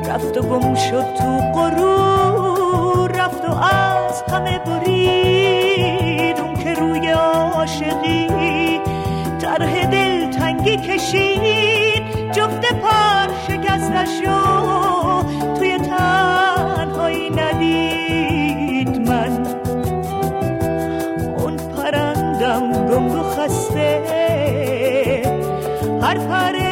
رفت و گم شد تو غرور، رفت و از همه برید اون که روی عاشقی طرح دلتنگی کشید. جفت پر شکستش رو توی تنهایی ندید من. اون پرندم گنگ و خسته، هر پر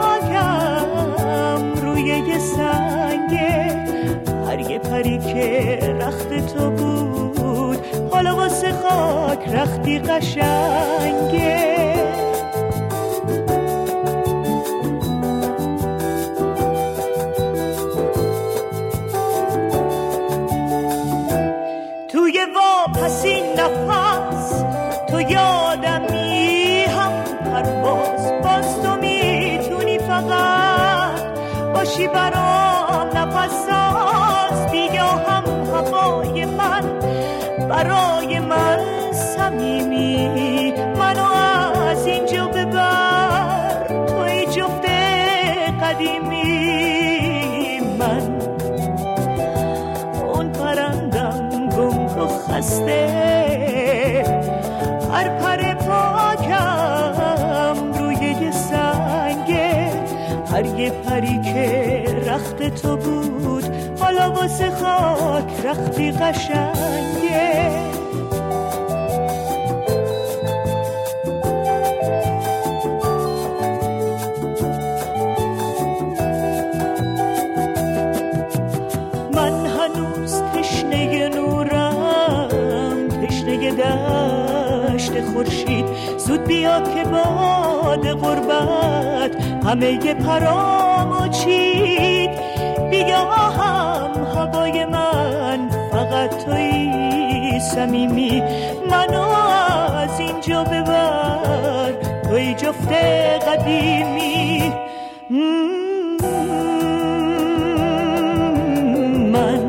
پاکم روی یه سنگه. هر یه پری که رخت تو بود حالا واسه خاک رختی قشنگه. توی واپسی نفس تو یادمی، هم پرواز باز تو میتونی فقط باشی برام نفس ساز. بیا هم هوای من برای من صمیمی، منو از اینجا ببر توی جفت قدیمی. من اون پرندم گنگ و خسته، هر پر پاکم روی یه سنگه. هر یه پری که رخت تو بود حالا واسه خاک رختی قشنگه. من هنوز تشنه نورم، تشنه دشت خورشید. زود بیا که باد غربت همه پرامو چید. بیا هم هوای من فقط توی صمیمی، منو از اینجا ببر توی جفت قدیمی. من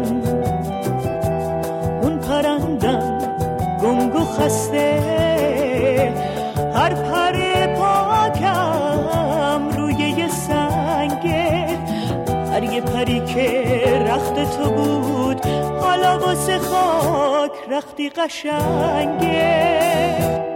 اون پرندم گنگ و خسته، هر پر پاکم روی یه سنگه. هر یه پری که رخت تو بود حالا واسه خاک رختی قشنگه.